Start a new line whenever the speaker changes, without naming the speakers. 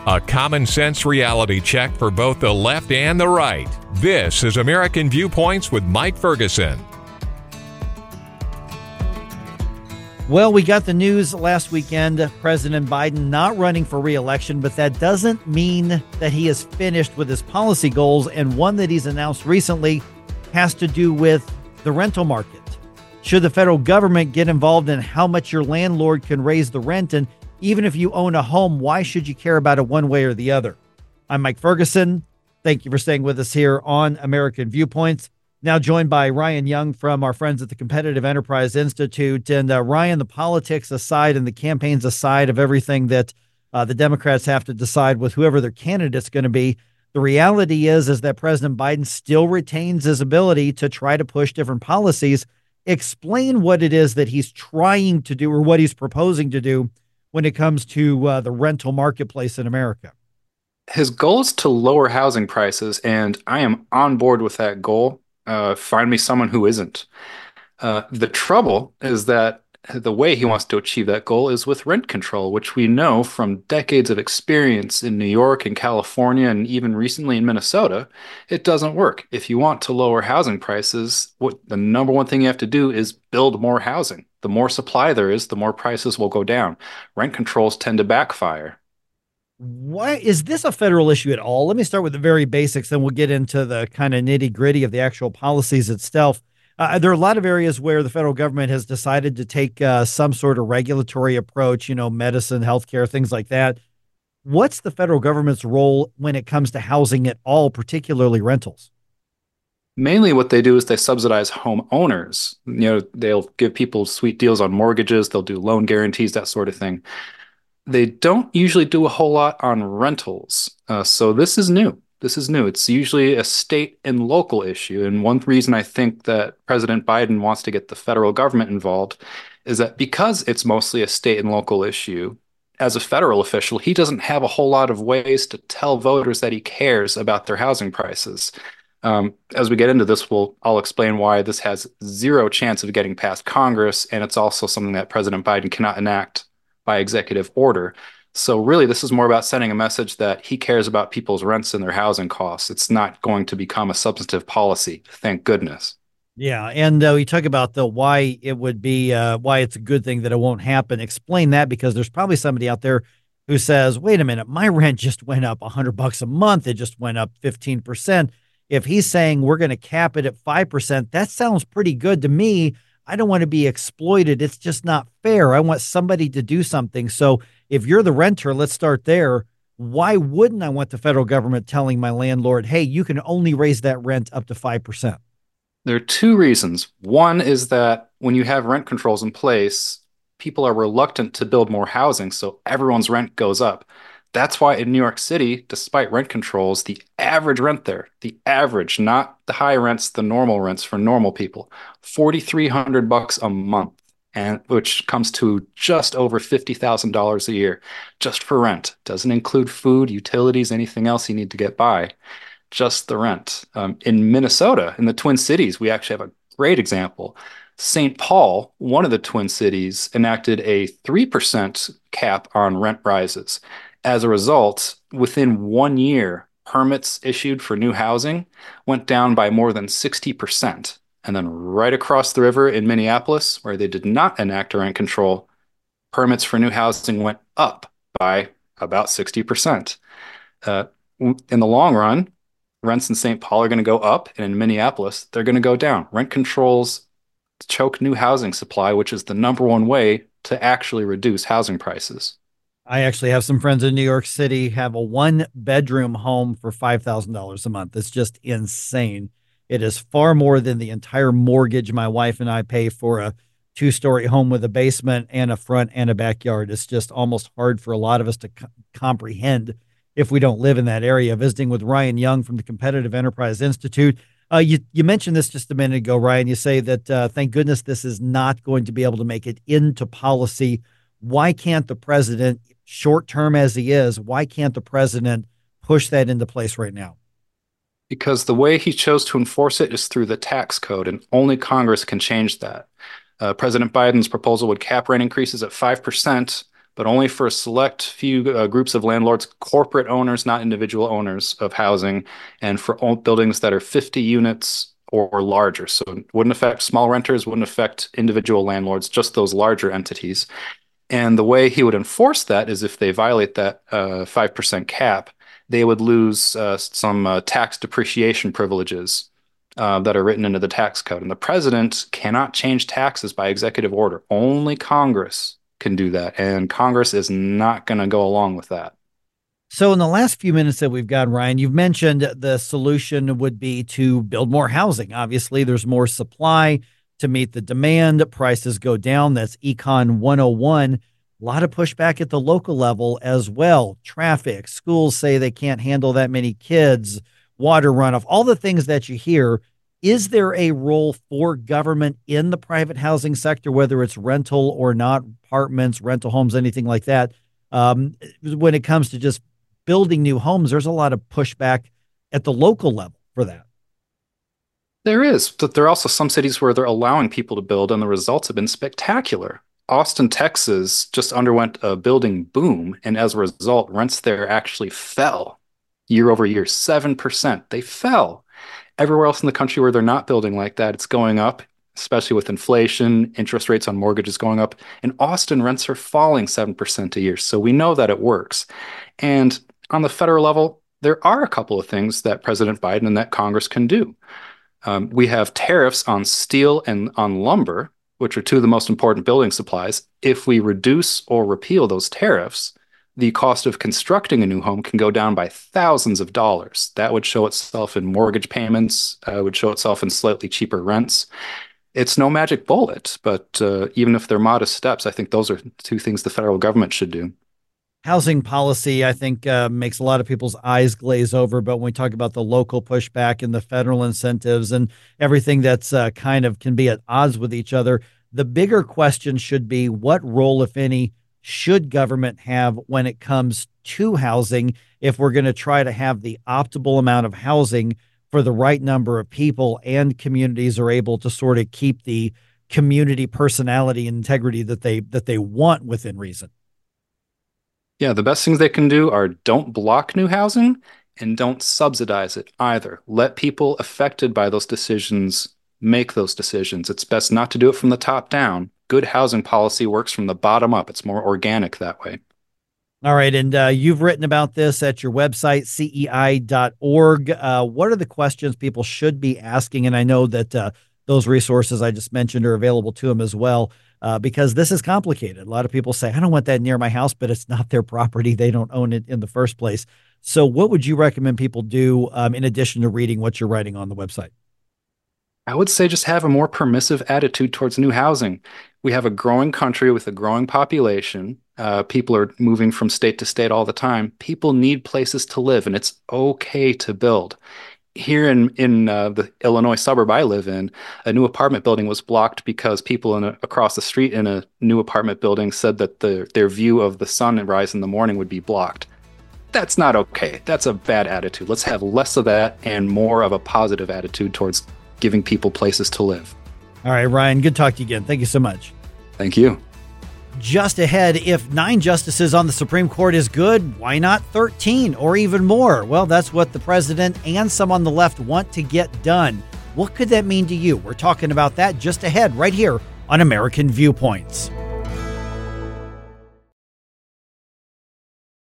A common sense reality check for both the left and the right. This is American Viewpoints with Mike Ferguson.
Well, we got the news last weekend, President Biden not running for re-election, but that doesn't mean that he is finished with his policy goals. And one that he's announced recently has to do with the rental market. Should the federal government get involved in how much your landlord can raise the rent? And even if you own a home, why should you care about it one way or the other? I'm Mike Ferguson. Thank you for staying with us here on American Viewpoints. Now joined by Ryan Young from our friends at the Competitive Enterprise Institute. And Ryan, the politics aside and the campaigns aside of everything that the Democrats have to decide with whoever their candidate's going to be, the reality is that President Biden still retains his ability to try to push different policies. Explain what it is that he's trying to do or what he's proposing to do when it comes to the rental marketplace in America.
His goal is to lower housing prices, and I am on board with that goal. Find me someone who isn't. The trouble is that the way he wants to achieve that goal is with rent control, which we know from decades of experience in New York and California and even recently in Minnesota, it doesn't work. If you want to lower housing prices, the number one thing you have to do is build more housing. The more supply there is, the more prices will go down. Rent controls tend to backfire.
Why is this a federal issue at all? Let me start with the very basics, then we'll get into the kind of nitty gritty of the actual policies itself. There are a lot of areas where the federal government has decided to take some sort of regulatory approach, medicine, healthcare, things like that. What's the federal government's role when it comes to housing at all, particularly rentals?
Mainly what they do is they subsidize homeowners. They'll give people sweet deals on mortgages. They'll do loan guarantees, that sort of thing. They don't usually do a whole lot on rentals. So this is new. This is new. It's usually a state and local issue. And one reason I think that President Biden wants to get the federal government involved is that because it's mostly a state and local issue, as a federal official, he doesn't have a whole lot of ways to tell voters that he cares about their housing prices. As we get into this, I'll explain why this has zero chance of getting past Congress, and it's also something that President Biden cannot enact by executive order. So really, this is more about sending a message that he cares about people's rents and their housing costs. It's not going to become a substantive policy, thank goodness.
Yeah, and we talk about why it would be, why it's a good thing that it won't happen. Explain that, because there's probably somebody out there who says, wait a minute, my rent just went up $100 a month. It just went up 15%. If he's saying we're going to cap it at 5%, that sounds pretty good to me. I don't want to be exploited. It's just not fair. I want somebody to do something. So if you're the renter, let's start there. Why wouldn't I want the federal government telling my landlord, hey, you can only raise that rent up to 5%?
There are two reasons. One is that when you have rent controls in place, people are reluctant to build more housing, so everyone's rent goes up. That's why in New York City, despite rent controls, the average rent there, the average, not the high rents, the normal rents for normal people, $4,300 a month, and which comes to just over $50,000 a year just for rent. Doesn't include food, utilities, anything else you need to get by, just the rent. In Minnesota, in the Twin Cities, we actually have a great example. St. Paul, one of the Twin Cities, enacted a 3% cap on rent rises. As a result, within 1 year, permits issued for new housing went down by more than 60%. And then right across the river in Minneapolis, where they did not enact rent control, permits for new housing went up by about 60%. In the long run, rents in St. Paul are going to go up, and in Minneapolis, they're going to go down. Rent controls choke new housing supply, which is the number one way to actually reduce housing prices.
I actually have some friends in New York City have a 1-bedroom home for $5,000 a month. It's just insane. It is far more than the entire mortgage my wife and I pay for a 2-story home with a basement and a front and a backyard. It's just almost hard for a lot of us to comprehend if we don't live in that area. Visiting with Ryan Young from the Competitive Enterprise Institute. You mentioned this just a minute ago, Ryan. You say that thank goodness this is not going to be able to make it into policy. Why can't the president, short term as he is, why can't the president push that into place right now?
Because the way he chose to enforce it is through the tax code, and only Congress can change that. President Biden's proposal would cap rent increases at 5%, but only for a select few groups of landlords, corporate owners, not individual owners of housing, and for buildings that are 50 units or larger. So it wouldn't affect small renters, wouldn't affect individual landlords, just those larger entities. And the way he would enforce that is if they violate that 5% cap, they would lose some tax depreciation privileges that are written into the tax code. And the president cannot change taxes by executive order. Only Congress can do that. And Congress is not going to go along with that.
So in the last few minutes that we've got, Ryan, you've mentioned the solution would be to build more housing. Obviously, there's more supply to meet the demand. Prices go down. That's Econ 101. A lot of pushback at the local level as well. Traffic, schools say they can't handle that many kids, water runoff, all the things that you hear. Is there a role for government in the private housing sector, whether it's rental or not, apartments, rental homes, anything like that? When it comes to just building new homes, there's a lot of pushback at the local level for that.
There is, but there are also some cities where they're allowing people to build, and the results have been spectacular. Austin, Texas just underwent a building boom, and as a result, rents there actually fell year over year, 7%. They fell. Everywhere else in the country where they're not building like that, it's going up, especially with inflation, interest rates on mortgages going up. In Austin, rents are falling 7% a year. So we know that it works. And on the federal level, there are a couple of things that President Biden and that Congress can do. We have tariffs on steel and on lumber, which are two of the most important building supplies. If we reduce or repeal those tariffs, the cost of constructing a new home can go down by thousands of dollars. That would show itself in mortgage payments, would show itself in slightly cheaper rents. It's no magic bullet, but even if they're modest steps, I think those are two things the federal government should do.
Housing policy, I think, makes a lot of people's eyes glaze over. But when we talk about the local pushback and the federal incentives and everything that's kind of can be at odds with each other, the bigger question should be what role, if any, should government have when it comes to housing if we're going to try to have the optimal amount of housing for the right number of people and communities are able to sort of keep the community personality and integrity that they want within reason?
Yeah, the best things they can do are don't block new housing and don't subsidize it either. Let people affected by those decisions make those decisions. It's best not to do it from the top down. Good housing policy works from the bottom up. It's more organic that way.
All right. And you've written about this at your website, cei.org. What are the questions people should be asking? And I know that those resources I just mentioned are available to them as well, because this is complicated. A lot of people say, I don't want that near my house, but it's not their property. They don't own it in the first place. So what would you recommend people do in addition to reading what you're writing on the website?
I would say just have a more permissive attitude towards new housing. We have a growing country with a growing population. People are moving from state to state all the time. People need places to live, and it's okay to build. Here in the Illinois suburb I live in, a new apartment building was blocked because people across the street in a new apartment building said that their view of the sunrise in the morning would be blocked. That's not okay. That's a bad attitude. Let's have less of that and more of a positive attitude towards giving people places to live.
All right, Ryan, good talk to you again. Thank you so much.
Thank you.
Just ahead, if 9 justices on the Supreme Court is good, why not 13 or even more? Well, that's what the president and some on the left want to get done. What could that mean to you? We're talking about that just ahead right here on American Viewpoints.